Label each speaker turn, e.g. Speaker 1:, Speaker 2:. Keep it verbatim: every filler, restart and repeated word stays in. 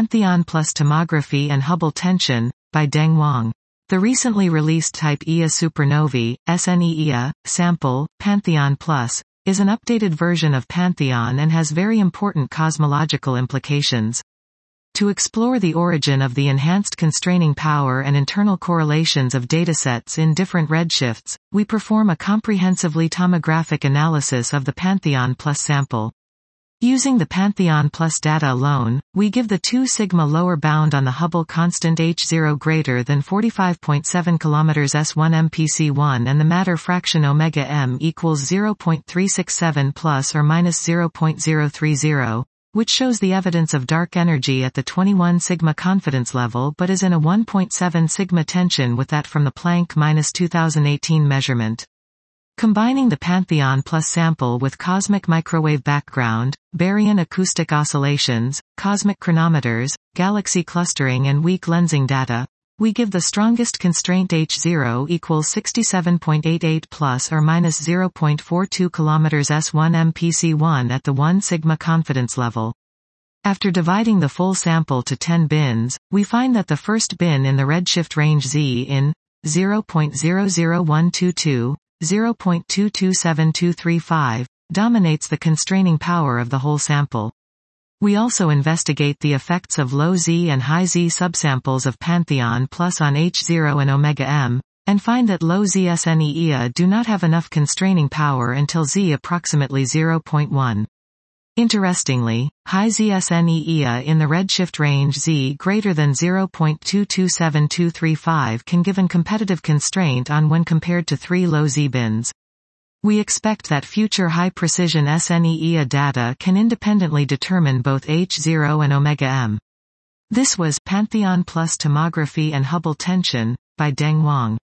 Speaker 1: Pantheon plus Tomography and Hubble Tension, by Deng Wang. The recently released Type Ia supernovae, S N E Ia, sample, Pantheon plus, is an updated version of Pantheon and has very important cosmological implications. To explore the origin of the enhanced constraining power and internal correlations of datasets in different redshifts, we perform a comprehensively tomographic analysis of the Pantheon plus sample. Using the Pantheon plus data alone, we give the two sigma lower bound on the Hubble constant H zero greater than forty-five point seven kilometers S one M P C one and the matter fraction omega m equals zero point three six seven plus or minus zero point zero three zero, which shows the evidence of dark energy at the twenty-one sigma confidence level but is in a one point seven sigma tension with that from the Planck minus two thousand eighteen measurement. Combining the Pantheon plus sample with cosmic microwave background, baryon acoustic oscillations, cosmic chronometers, galaxy clustering and weak lensing data, we give the strongest constraint H zero equals sixty-seven point eight eight plus or minus zero point four two kilometers S one M P C one at the one sigma confidence level. After dividing the full sample to ten bins, we find that the first bin in the redshift range Z in zero point zero zero one two two, zero point two two seven two three five, dominates the constraining power of the whole sample. We also investigate the effects of low Z and high Z subsamples of Pantheon plus on H zero and omega m, and find that low Z S N E Ia do not have enough constraining power until Z approximately zero point one. Interestingly, high Z S N E Ia in the redshift range Z greater than zero point two two seven two three five can give an competitive constraint on when compared to three low Z bins. We expect that future high-precision S N E Ia data can independently determine both H zero and omega m. This was Pantheon plus Tomography and Hubble Tension, by Deng Wang.